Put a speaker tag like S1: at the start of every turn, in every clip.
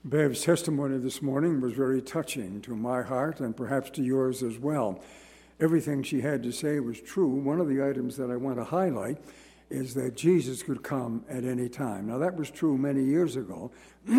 S1: Bev's testimony this morning was very touching to my heart and perhaps to yours as well. Everything she had to say was true. One of the items that I want to highlight is that Jesus could come at any time. Now, that was true many years ago,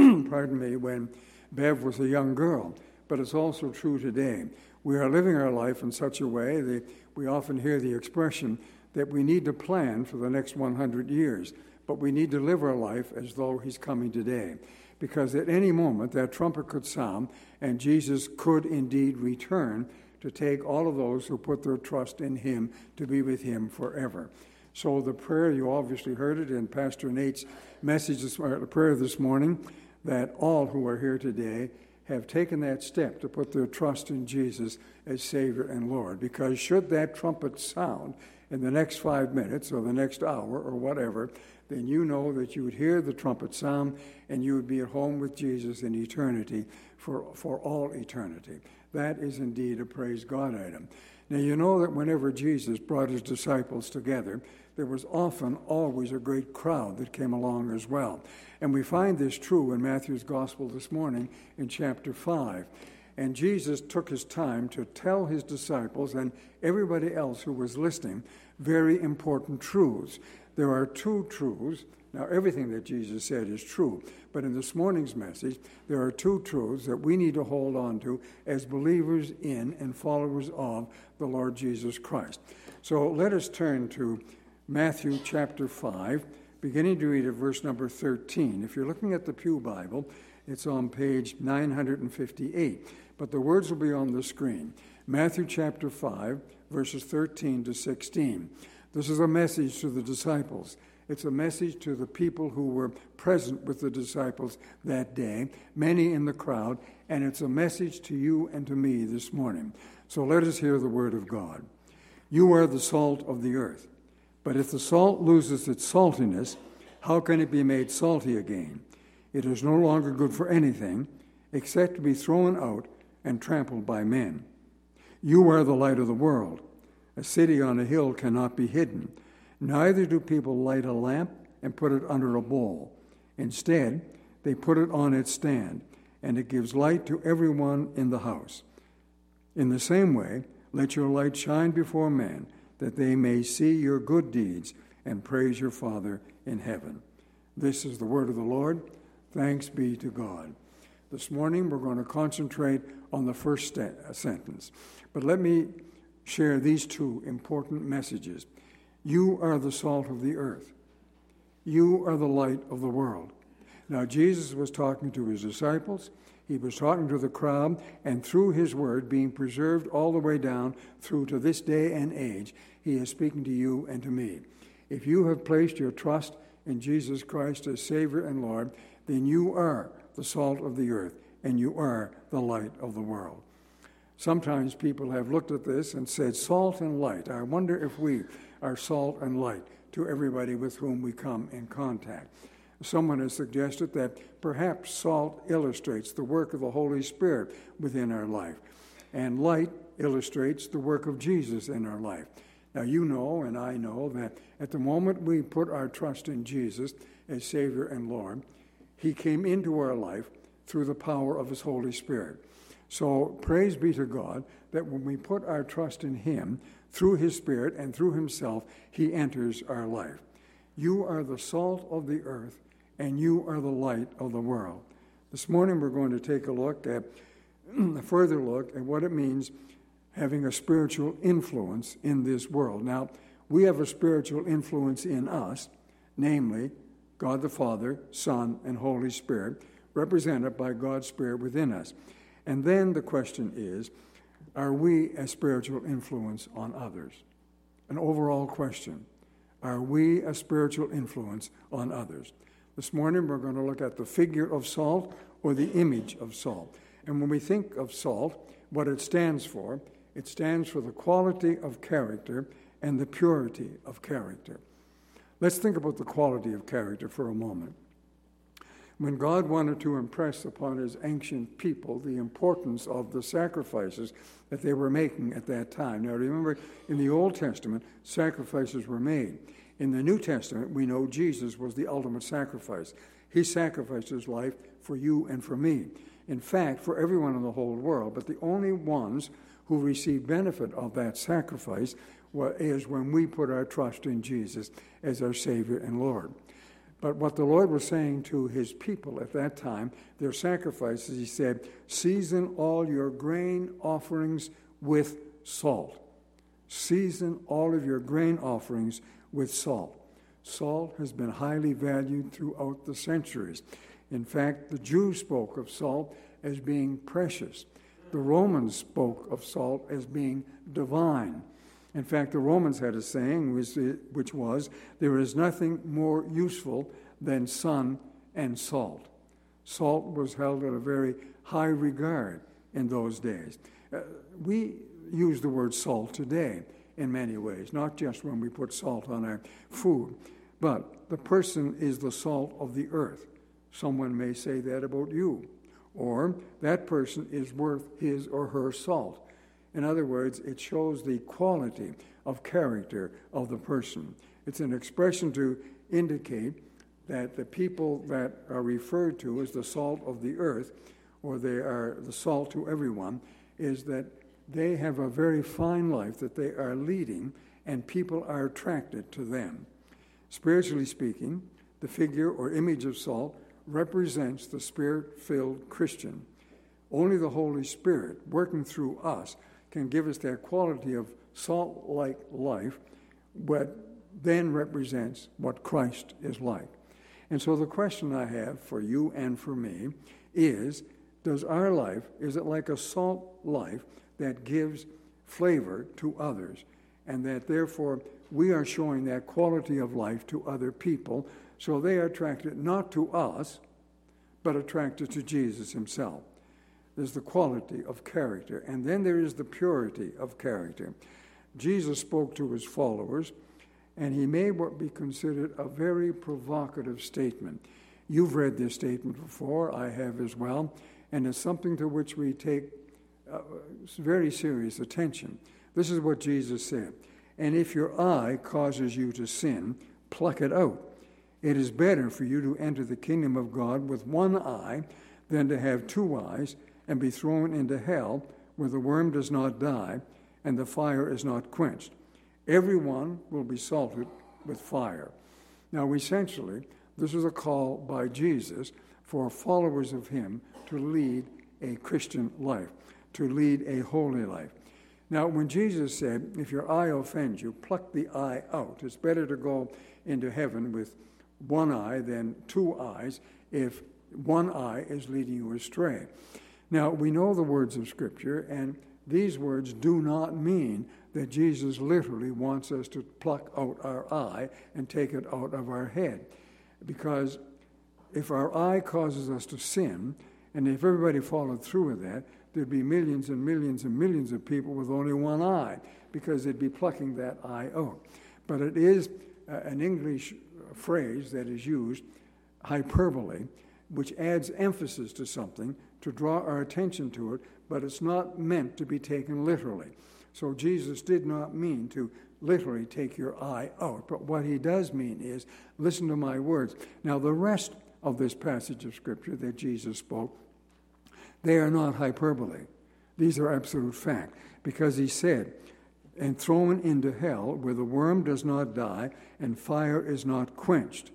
S1: when Bev was a young girl, but it's also true today. We are living our life in such a way that we often hear the expression that we need to plan for the next 100 years, but we need to live our life as though he's coming today. Because at any moment that trumpet could sound and Jesus could indeed return to take all of those who put their trust in him to be with him forever. So the prayer, you obviously heard it in Pastor Nate's message, the prayer this morning, that all who are here today have taken that step to put their trust in Jesus as Savior and Lord. Because should that trumpet sound in the next 5 minutes or the next hour or whatever, then you know that you would hear the trumpet sound and you would be at home with Jesus in eternity for all eternity. That is indeed a praise God item. Now, you know that whenever Jesus brought his disciples together, there was always a great crowd that came along as well. And we find this true in Matthew's Gospel this morning in chapter 5. And Jesus took his time to tell his disciples and everybody else who was listening very important truths. There are two truths. Now, everything that Jesus said is true, but in this morning's message, there are two truths that we need to hold on to as believers in and followers of the Lord Jesus Christ. So let us turn to Matthew chapter 5, beginning to read at verse number 13. If you're looking at the Pew Bible, it's on page 958, but the words will be on the screen. Matthew chapter 5, verses 13 to 16. This is a message to the disciples. It's a message to the people who were present with the disciples that day, many in the crowd, and it's a message to you and to me this morning. So let us hear the word of God. You are the salt of the earth, but if the salt loses its saltiness, how can it be made salty again? It is no longer good for anything except to be thrown out and trampled by men. You are the light of the world. A city on a hill cannot be hidden. Neither do people light a lamp and put it under a bowl. Instead, they put it on its stand, and it gives light to everyone in the house. In the same way, let your light shine before men, that they may see your good deeds and praise your Father in heaven. This is the word of the Lord. Thanks be to God. This morning, we're going to concentrate on the first sentence. But let me share these two important messages. You are the salt of the earth. You are the light of the world. Now, Jesus was talking to his disciples. He was talking to the crowd, and through his word being preserved all the way down through to this day and age, he is speaking to you and to me. If you have placed your trust in Jesus Christ as Savior and Lord, then you are the salt of the earth, and you are the light of the world. Sometimes people have looked at this and said, salt and light. I wonder if we are salt and light to everybody with whom we come in contact. Someone has suggested that perhaps salt illustrates the work of the Holy Spirit within our life, and light illustrates the work of Jesus in our life. Now, you know and I know that at the moment we put our trust in Jesus as Savior and Lord, he came into our life through the power of his Holy Spirit. So praise be to God that when we put our trust in him, through his Spirit and through himself, he enters our life. You are the salt of the earth, and you are the light of the world. This morning we're going to take a further look at what it means having a spiritual influence in this world. Now, we have a spiritual influence in us, namely God the Father, Son, and Holy Spirit, represented by God's Spirit within us. And then the question is, are we a spiritual influence on others? An overall question. Are we a spiritual influence on others? This morning we're going to look at the figure of salt or the image of salt. And when we think of salt, what it stands for the quality of character and the purity of character. Let's think about the quality of character for a moment. When God wanted to impress upon his ancient people the importance of the sacrifices that they were making at that time. Now remember, in the Old Testament, sacrifices were made. In the New Testament, we know Jesus was the ultimate sacrifice. He sacrificed his life for you and for me. In fact, for everyone in the whole world. But the only ones who receive benefit of that sacrifice is when we put our trust in Jesus as our Savior and Lord. But what the Lord was saying to his people at that time, their sacrifices, he said, season all your grain offerings with salt. Season all of your grain offerings with salt. Salt has been highly valued throughout the centuries. In fact, the Jews spoke of salt as being precious. The Romans spoke of salt as being divine. In fact, the Romans had a saying which was, there is nothing more useful than sun and salt. Salt was held in a very high regard in those days. We use the word salt today in many ways, not just when we put salt on our food, but the person is the salt of the earth. Someone may say that about you, or that person is worth his or her salt. In other words, it shows the quality of character of the person. It's an expression to indicate that the people that are referred to as the salt of the earth, or they are the salt to everyone, is that they have a very fine life that they are leading, and people are attracted to them. Spiritually speaking, the figure or image of salt represents the Spirit-filled Christian. Only the Holy Spirit, working through us, can give us that quality of salt-like life, but then represents what Christ is like. And so the question I have for you and for me is, does our life, is it like a salt life that gives flavor to others, and that therefore we are showing that quality of life to other people, so they are attracted not to us, but attracted to Jesus himself? There's the quality of character, and then there is the purity of character. Jesus spoke to his followers, and he made what be considered a very provocative statement. You've read this statement before, I have as well, and it's something to which we take very serious attention. This is what Jesus said, "And if your eye causes you to sin, pluck it out. It is better for you to enter the kingdom of God with one eye than to have two eyes and be thrown into hell, where the worm does not die and the fire is not quenched. Everyone will be salted with fire." Now, essentially, this is a call by Jesus for followers of him to lead a Christian life, to lead a holy life. Now, when Jesus said, if your eye offends you, pluck the eye out. It's better to go into heaven with one eye than two eyes if one eye is leading you astray. Now, we know the words of Scripture, and these words do not mean that Jesus literally wants us to pluck out our eye and take it out of our head. Because if our eye causes us to sin, and if everybody followed through with that, there'd be millions and millions and millions of people with only one eye, because they'd be plucking that eye out. But it is an English phrase that is used, hyperbole, which adds emphasis to something to draw our attention to it, but it's not meant to be taken literally. So Jesus did not mean to literally take your eye out, but what he does mean is, listen to my words. Now, the rest of this passage of Scripture that Jesus spoke, they are not hyperbole. These are absolute fact, because he said, and thrown into hell where the worm does not die and fire is not quenched.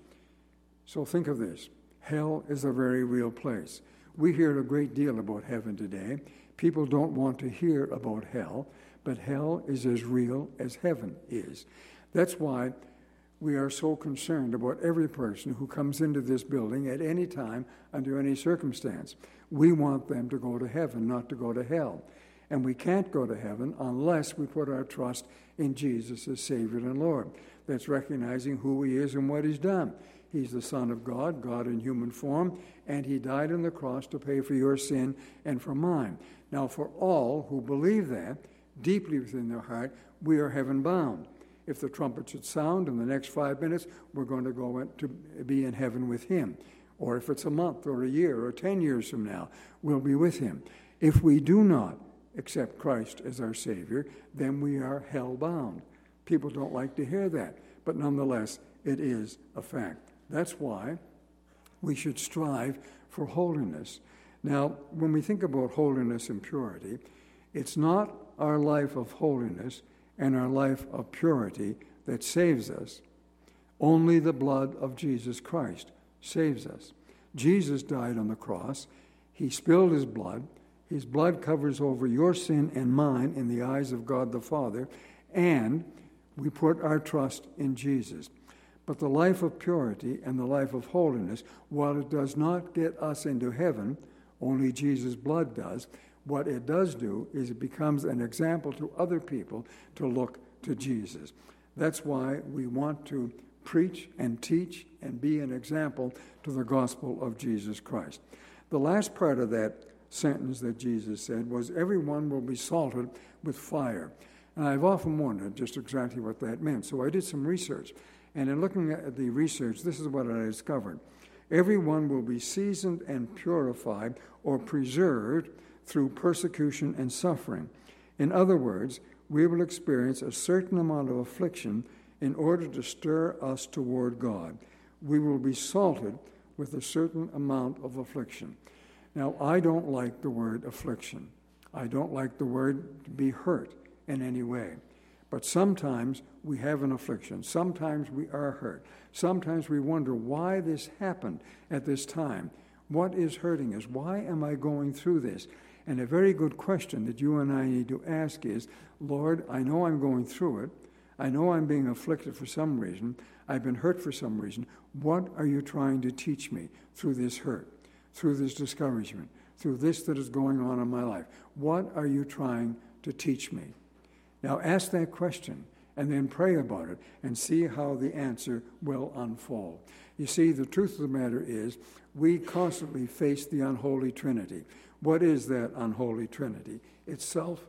S1: So think of this. Hell is a very real place. We hear a great deal about heaven today. People don't want to hear about hell, but hell is as real as heaven is. That's why we are so concerned about every person who comes into this building at any time, under any circumstance. We want them to go to heaven, not to go to hell. And we can't go to heaven unless we put our trust in Jesus as Savior and Lord. That's recognizing who he is and what he's done. He's the Son of God, God in human form, and he died on the cross to pay for your sin and for mine. Now, for all who believe that, deeply within their heart, we are heaven-bound. If the trumpet should sound in the next 5 minutes, we're going to go to be in heaven with him. Or if it's a month or a year or 10 years from now, we'll be with him. If we do not accept Christ as our Savior, then we are hell-bound. People don't like to hear that, but nonetheless, it is a fact. That's why We should strive for holiness. Now, when we think about holiness and purity, it's not our life of holiness and our life of purity that saves us. Only the blood of Jesus Christ saves us. Jesus died on the cross. He spilled his blood. His blood covers over your sin and mine in the eyes of God the Father, and we put our trust in Jesus. But the life of purity and the life of holiness, while it does not get us into heaven, only Jesus' blood does, what it does do is it becomes an example to other people to look to Jesus. That's why we want to preach and teach and be an example to the gospel of Jesus Christ. The last part of that sentence that Jesus said was, everyone will be salted with fire. And I've often wondered just exactly what that meant. So I did some research. And in looking at the research, this is what I discovered. Everyone will be seasoned and purified or preserved through persecution and suffering. In other words, we will experience a certain amount of affliction in order to stir us toward God. We will be salted with a certain amount of affliction. Now, I don't like the word affliction. I don't like the word to be hurt in any way. But sometimes we have an affliction. Sometimes we are hurt. Sometimes we wonder why this happened at this time. What is hurting us? Why am I going through this? And a very good question that you and I need to ask is, Lord, I know I'm going through it. I know I'm being afflicted for some reason. I've been hurt for some reason. What are you trying to teach me through this hurt, through this discouragement, through this that is going on in my life? What are you trying to teach me? Now ask that question and then pray about it and see how the answer will unfold. You see, the truth of the matter is we constantly face the unholy trinity. What is that unholy trinity? It's self,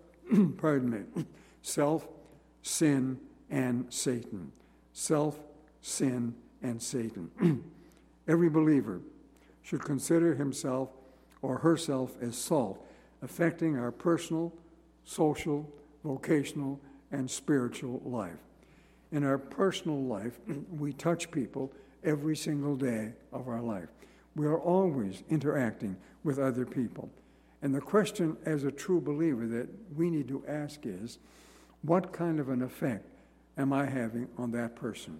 S1: self, sin, and Satan. Self, sin, and Satan. Every believer should consider himself or herself as salt, affecting our personal, social, vocational, and spiritual life. In our personal life, we touch people every single day of our life. We are always interacting with other people. And the question as a true believer that we need to ask is, what kind of an effect am I having on that person?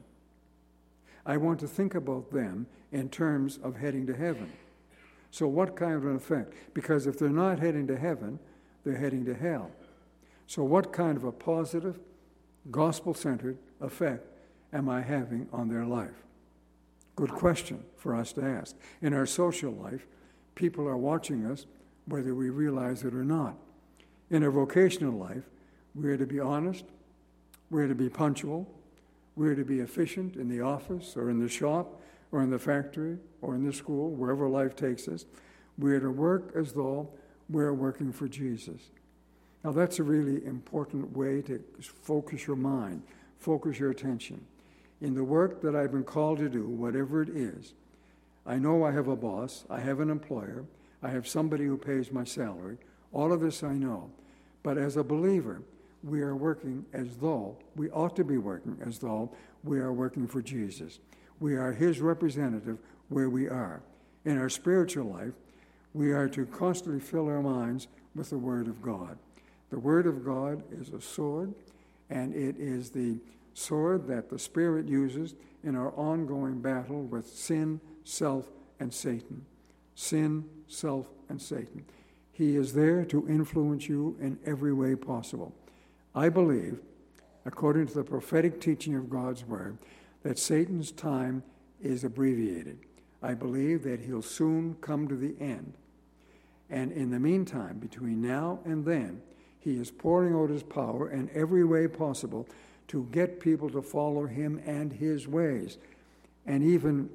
S1: I want to think about them in terms of heading to heaven. So what kind of an effect? Because if they're not heading to heaven, they're heading to hell. So what kind of a positive, gospel-centered effect am I having on their life? Good question for us to ask. In our social life, people are watching us whether we realize it or not. In our vocational life, we're to be honest, we're to be punctual, we're to be efficient in the office or in the shop or in the factory or in the school, wherever life takes us. We're to work as though we're working for Jesus. Now, that's a really important way to focus your mind, focus your attention. In the work that I've been called to do, whatever it is, I know I have a boss, I have an employer, I have somebody who pays my salary. All of this I know. But as a believer, we are working as though, we ought to be working as though we are working for Jesus. We are his representative where we are. In our spiritual life, we are to constantly fill our minds with the Word of God. The Word of God is a sword, and it is the sword that the Spirit uses in our ongoing battle with sin, self, and Satan. Sin, self, and Satan. He is there to influence you in every way possible. I believe, according to the prophetic teaching of God's Word, that Satan's time is abbreviated. I believe that he'll soon come to the end. And in the meantime, between now and then, he is pouring out his power in every way possible to get people to follow him and his ways. And even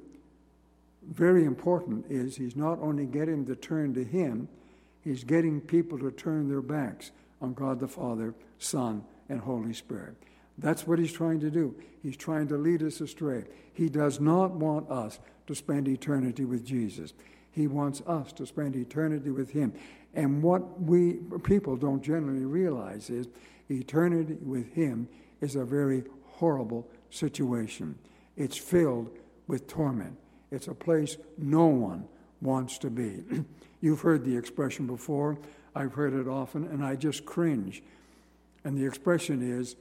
S1: very important is he's not only getting to turn to him, he's getting people to turn their backs on God the Father, Son, and Holy Spirit. That's what he's trying to do. He's trying to lead us astray. He does not want us to spend eternity with Jesus. He wants us to spend eternity with him. And what we people don't generally realize is eternity with him is a very horrible situation. It's filled with torment. It's a place no one wants to be. You've heard the expression before. I've heard it often, and I just cringe. And the expression is,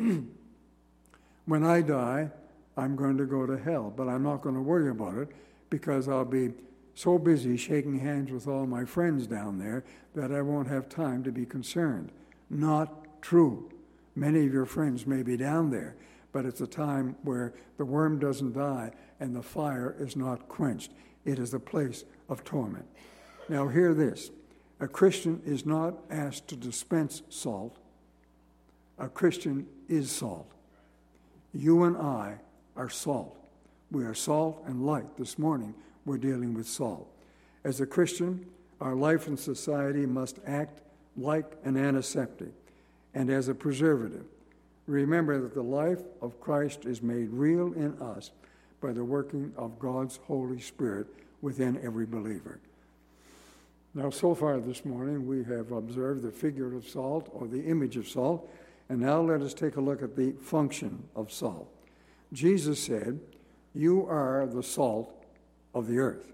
S1: when I die, I'm going to go to hell, but I'm not going to worry about it because I'll be so busy shaking hands with all my friends down there that I won't have time to be concerned. Not true. Many of your friends may be down there, but it's a time where the worm doesn't die and the fire is not quenched. It is a place of torment. Now hear this. A Christian is not asked to dispense salt. A Christian is salt. You and I are salt. We are salt and light. This morning, we're dealing with salt. As a Christian, our life in society must act like an antiseptic and as a preservative. Remember that the life of Christ is made real in us by the working of God's Holy Spirit within every believer. Now, so far this morning, we have observed the figure of salt or the image of salt, and now let us take a look at the function of salt. Jesus said, "You are the salt of the earth."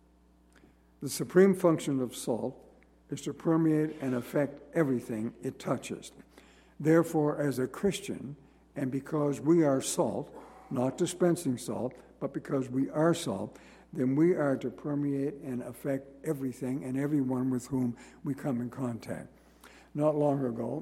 S1: The supreme function of salt is to permeate and affect everything it touches. Therefore, as a Christian, and because we are salt, not dispensing salt, but because we are salt, then we are to permeate and affect everything and everyone with whom we come in contact. Not long ago,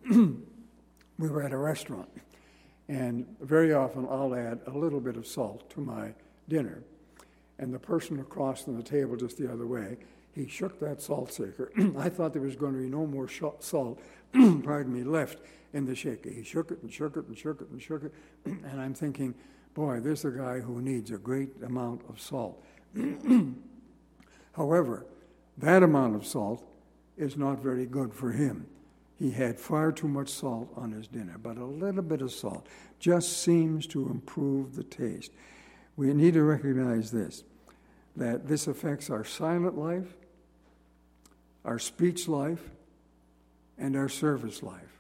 S1: we were at a restaurant, and very often I'll add a little bit of salt to my dinner. And the person across from the table just the other way, he shook that salt shaker. I thought there was going to be no more salt, left in the shaker. He shook it and shook it and shook it and shook it, and I'm thinking, boy, this is a guy who needs a great amount of salt. However, that amount of salt is not very good for him. He had far too much salt on his dinner, but a little bit of salt just seems to improve the taste. We need to recognize this, that this affects our silent life, our speech life, and our service life.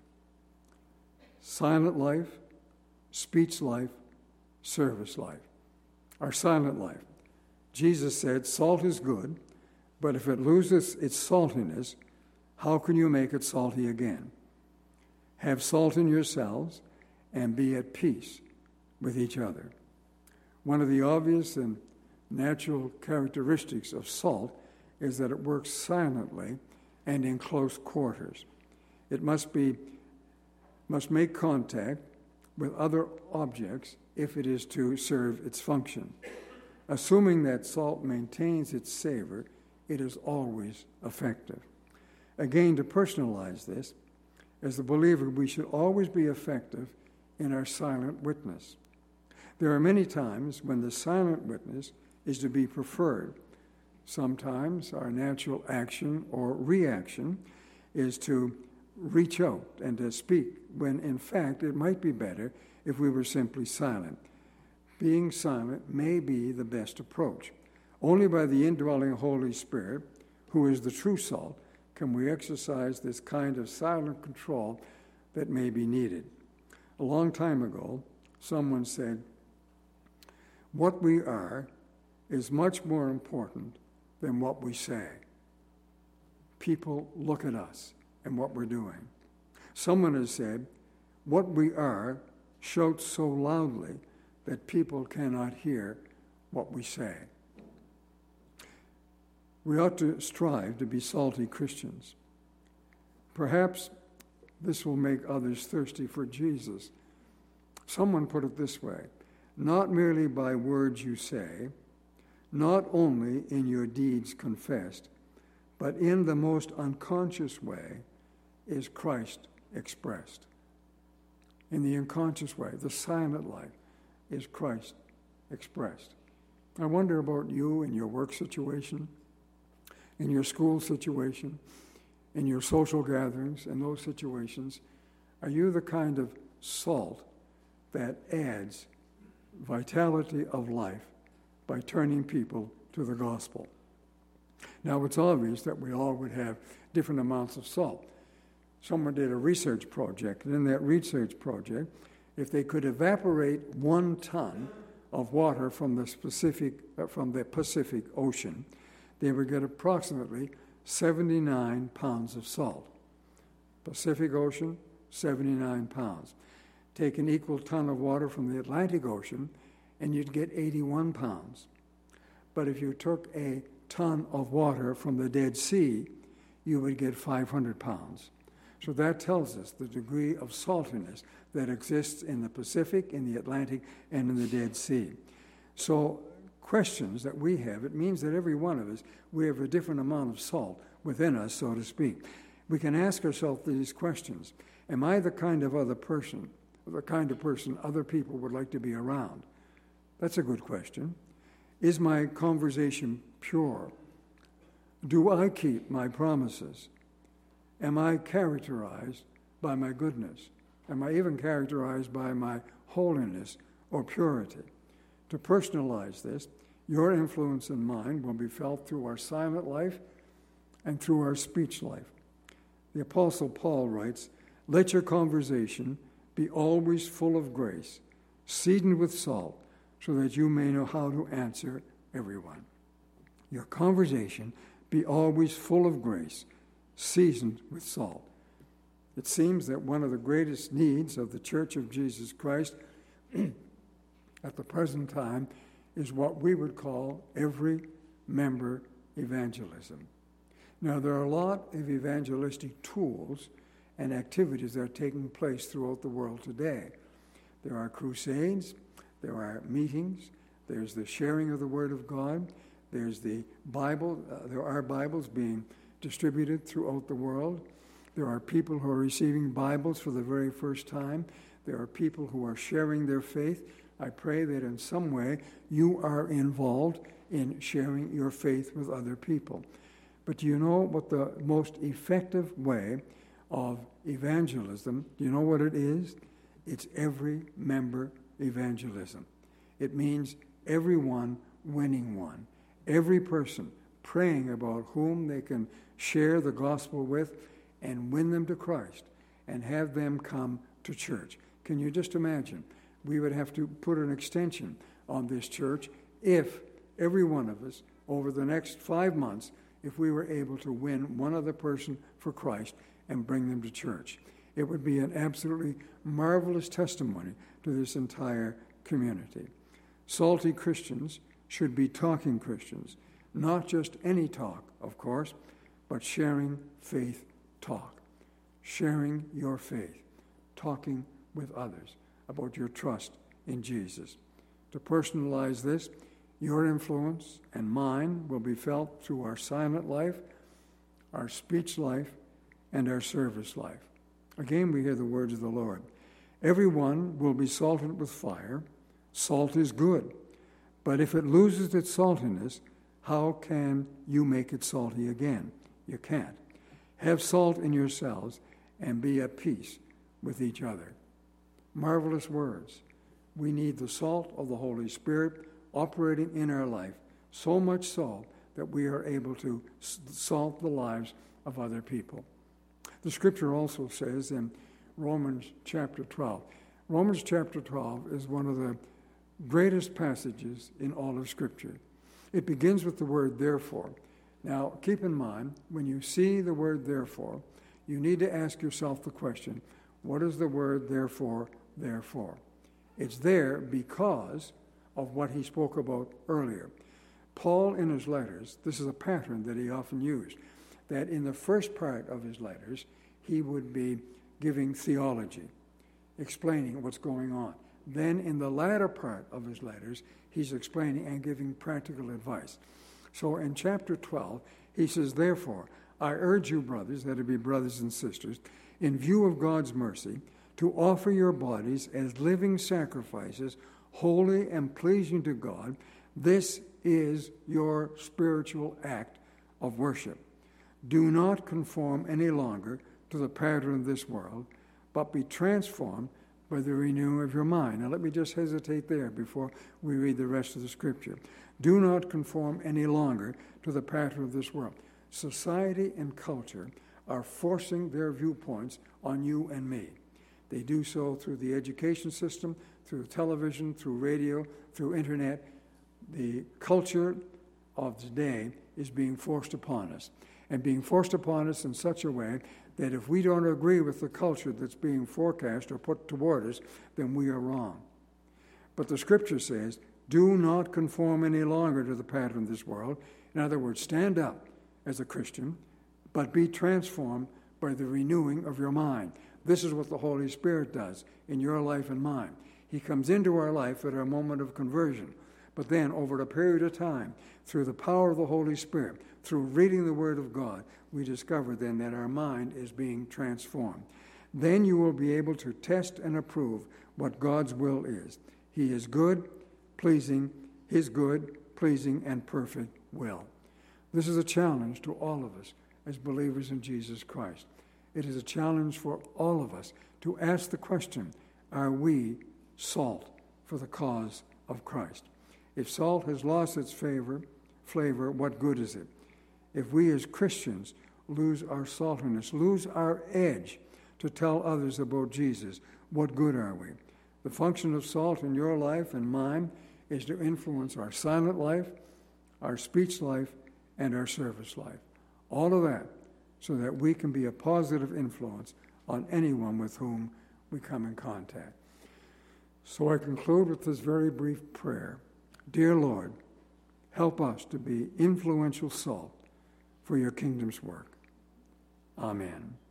S1: Silent life, speech life, service life. Our silent life. Jesus said, salt is good, but if it loses its saltiness, how can you make it salty again? Have salt in yourselves and be at peace with each other. One of the obvious and natural characteristics of salt is that it works silently and in close quarters. It must make contact with other objects if it is to serve its function. Assuming that salt maintains its savor, it is always effective. Again, to personalize this, as a believer, we should always be effective in our silent witness. There are many times when the silent witness is to be preferred. Sometimes our natural action or reaction is to reach out and to speak, when in fact it might be better if we were simply silent. Being silent may be the best approach. Only by the indwelling Holy Spirit, who is the true salt, can we exercise this kind of silent control that may be needed. A long time ago, someone said, "What we are is much more important than what we say." People look at us and what we're doing. Someone has said, "What we are shouts so loudly that people cannot hear what we say." We ought to strive to be salty Christians. Perhaps this will make others thirsty for Jesus. Someone put it this way, not merely by words you say, not only in your deeds confessed, but in the most unconscious way is Christ expressed. In the unconscious way, the silent life, is Christ expressed. I wonder about you in your work situation, in your school situation, in your social gatherings, in those situations. Are you the kind of salt that adds vitality of life by turning people to the gospel? Now, it's obvious that we all would have different amounts of salt. Someone did a research project, and in that research project, if they could evaporate 1 ton of water from the Pacific Ocean, they would get approximately 79 pounds of salt. Pacific Ocean, 79 pounds. Take an equal ton of water from the Atlantic Ocean, and you'd get 81 pounds. But if you took a ton of water from the Dead Sea, you would get 500 pounds. So that tells us the degree of saltiness that exists in the Pacific, in the Atlantic, and in the Dead Sea. So questions that we have, it means that every one of us, we have a different amount of salt within us, so to speak. We can ask ourselves these questions. Am I the kind of person other people would like to be around? That's a good question. Is my conversation pure? Do I keep my promises? Am I characterized by my goodness? Am I even characterized by my holiness or purity? To personalize this, your influence and mine will be felt through our silent life and through our speech life. The Apostle Paul writes, "Let your conversation be always full of grace, seasoned with salt, so that you may know how to answer everyone." Your conversation be always full of grace, seasoned with salt. It seems that one of the greatest needs of the Church of Jesus Christ at the present time is what we would call every member evangelism. Now, there are a lot of evangelistic tools and activities that are taking place throughout the world today. There are crusades, there are meetings, there's the sharing of the Word of God, there's the Bible, there are Bibles being distributed throughout the world. There are people who are receiving Bibles for the very first time. There are people who are sharing their faith. I pray that in some way you are involved in sharing your faith with other people. But do you know what the most effective way of evangelism, do you know what it is? It's every member evangelism. It means everyone winning one. Every person praying about whom they can share the gospel with and win them to Christ and have them come to church. Can you just imagine? We would have to put an extension on this church if every one of us, over the next 5 months, if we were able to win one other person for Christ and bring them to church. It would be an absolutely marvelous testimony to this entire community. Salty Christians should be talking Christians, not just any talk, of course, but sharing faith talk, sharing your faith, talking with others about your trust in Jesus. To personalize this, your influence and mine will be felt through our silent life, our speech life, and our service life. Again, we hear the words of the Lord. Everyone will be salted with fire. Salt is good. But if it loses its saltiness, how can you make it salty again? You can't. Have salt in yourselves and be at peace with each other. Marvelous words. We need the salt of the Holy Spirit operating in our life, so much so that we are able to salt the lives of other people. The scripture also says in Romans chapter 12. Romans chapter 12 is one of the greatest passages in all of Scripture. It begins with the word therefore. Now, keep in mind, when you see the word therefore, you need to ask yourself the question, what is the word therefore there for? It's there because of what he spoke about earlier. Paul, in his letters, this is a pattern that he often used, that in the first part of his letters, he would be giving theology, explaining what's going on. Then in the latter part of his letters, he's explaining and giving practical advice. So in chapter 12, he says, therefore, I urge you, brothers, that it be brothers and sisters, in view of God's mercy, to offer your bodies as living sacrifices, holy and pleasing to God. This is your spiritual act of worship. Do not conform any longer to the pattern of this world, but be transformed by the renewing of your mind. Now let me just hesitate there before we read the rest of the scripture. Do not conform any longer to the pattern of this world. Society and culture are forcing their viewpoints on you and me. They do so through the education system, through television, through radio, through internet. The culture of today is being forced upon us, and being forced upon us in such a way that if we don't agree with the culture that's being forecast or put toward us, then we are wrong. But the Scripture says, do not conform any longer to the pattern of this world. In other words, stand up as a Christian, but be transformed by the renewing of your mind. This is what the Holy Spirit does in your life and mine. He comes into our life at our moment of conversion. But then, over a period of time, through the power of the Holy Spirit, through reading the Word of God, we discover then that our mind is being transformed. Then you will be able to test and approve what God's will is. He is good, pleasing, His good, pleasing, and perfect will. This is a challenge to all of us as believers in Jesus Christ. It is a challenge for all of us to ask the question, are we salt for the cause of Christ? If salt has lost its flavor, what good is it? If we as Christians lose our saltiness, lose our edge to tell others about Jesus, what good are we? The function of salt in your life and mine is to influence our silent life, our speech life, and our service life. All of that so that we can be a positive influence on anyone with whom we come in contact. So I conclude with this very brief prayer. Dear Lord, help us to be influential salt for your kingdom's work. Amen.